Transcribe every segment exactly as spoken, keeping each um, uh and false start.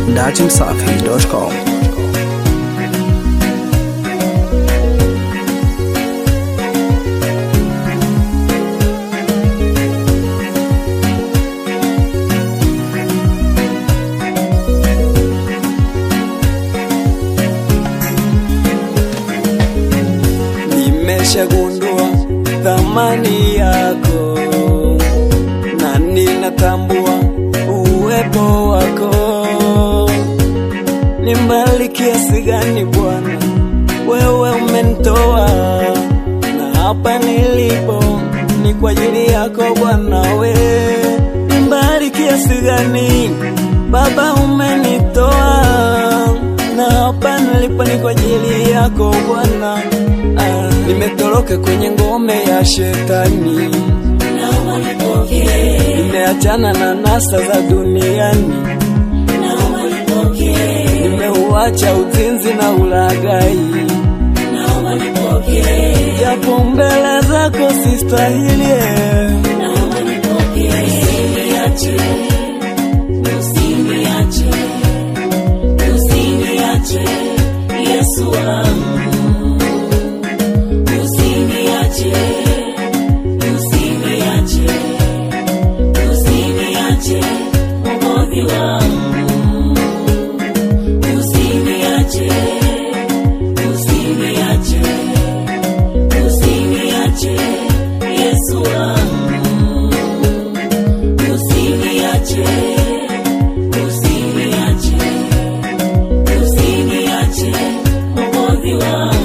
datimsafi dot com. Nimeshagundua thamani yako na ninatambua uwepo wako. Ni mbali kiasi gani Bwana wewe umenitoa, na hapa nilipo ni kwa ajili yako Bwana. We ni mbali kiasi gani Baba umenitoa, na hapa nilipo ni kwa ajili yako Bwana. Ah, nimetoroka kwenye ngome ya shetani, naomba nipokee. Nimeachana na nasa za duniani, naomba nipokee. Nimeuacha uzinzi na ulaghai, naomba nipokee. japo mbele zako sistahili, naomba nipokee. Usiniache, usiniache, usiniache Yesu wangu. Usiniache, usiniache, usiniache Mwokozi wangu. Usiniache, usiniache, usiniache Yesu wangu. Usiniache, usiniache, usiniache Mwokozi wangu.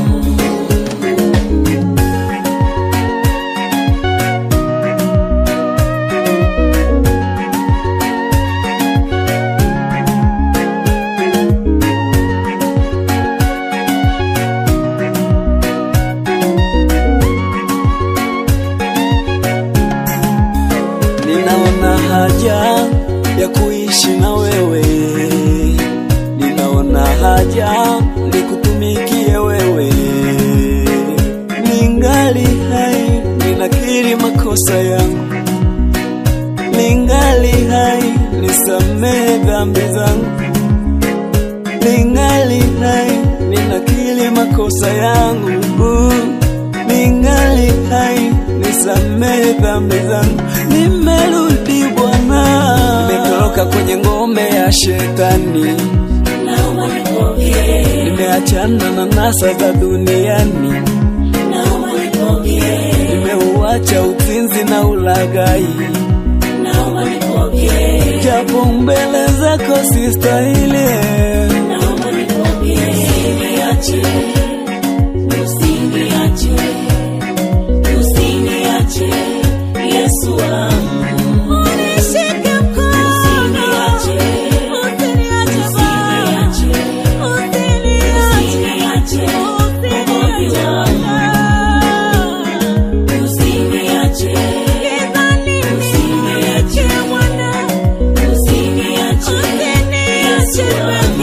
Ninaona haja ya kuishi na wewe, ninaona haja nikutumikie wewe. Ningali hai ninakiri makosa yangu, ningali hai nisamehe dhambi zangu, ningali hai ninakiri makosa yangu, ningali hai nisamehe dhambi zangu. Nimerudi Bwana, nimetoroka kwenye ngome ya shetani, naomba nipokee. Nimeachana na nasa za duniani, naomba nipokee. Nimeuacha uzinzi na ulaghai, naomba nipokee. japo mbele zako sistahili, naomba nipokee. Usiniache, usiniache, usiniache Yesu wangu. Unishike mkono. Usiniache, usiniache, usiniache, usiniache Mwokozi wangu. Usiniache, usiniache Bwana. Usiniache Yesu wangu.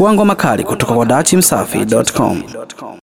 Pakua ngoma kali kutoka kwa dachimsafi dot com.